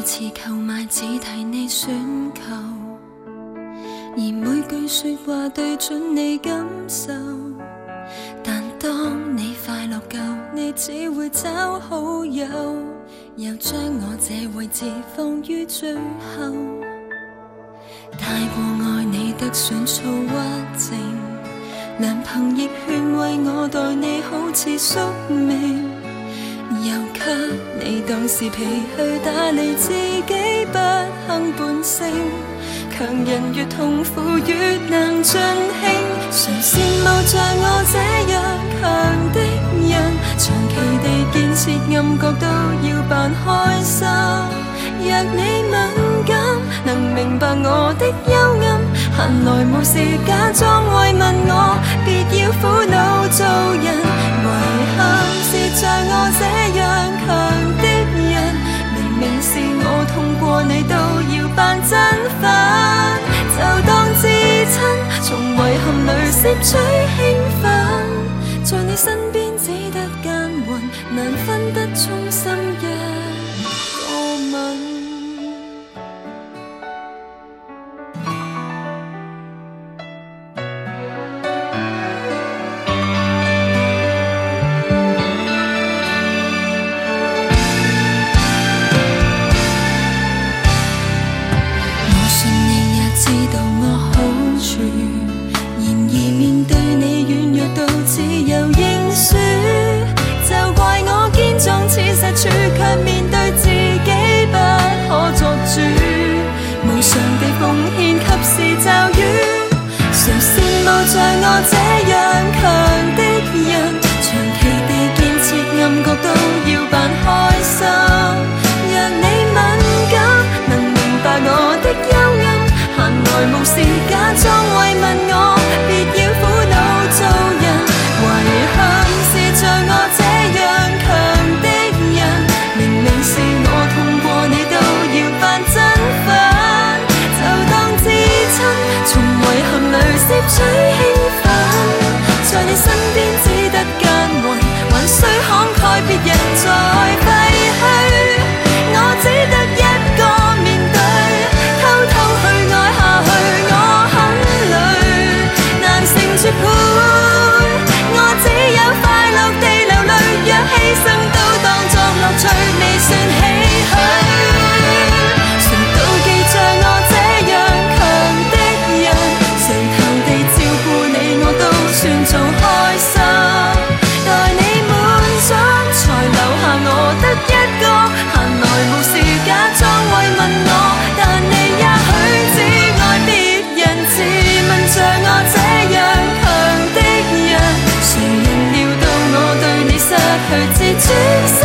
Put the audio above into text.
次購買只提你選購，而每句說話對準你感受。但當你快樂夠，你只會找好友，又將我這位置放於最後。太過愛你得想躁鬱症，良朋亦勸慰我待你好似宿命，又給你當是脾氣打理自己不幸本性，強人越痛苦越能盡興。誰羨慕像我這樣強的人，長期地建設暗角都要扮開心。若你敏感，能明白我的幽暗，閒來無事假裝慰問我，別要苦惱做人。遺憾是像我這樣強的人，明明是我痛過你都要扮真憤，就當至親，從遺憾裏攝取興奮，在你身邊只得奸魂，難分得衷心一個吻。卻面對自己不可作主，無償地奉獻及時驟雨。誰羨慕像我這樣強的人，長期地建設暗角都要扮開心。若你敏感，能明白我的幽暗，閒來無事假裝慰問我，別要苦惱做人。遺憾是像我這樣強的人，明明是我痛過你都要扮真憤，就當至親，從遺憾裏攝取興奮，在你身邊只得奸魂，還需慷慨別人再廢去，我只得一個面對，偷偷去愛下去我很累，難成絕配，我只有快樂地流淚，若犧牲都當作樂趣，未算唏噓。誰妒忌像我這樣強的人，垂頭地照顧你我都算做開心，待你滿足才留下我得一個，閒來無事假裝慰問我，但你也許只愛別人，自問像我這樣強的人，誰人料到我對你失去自尊心。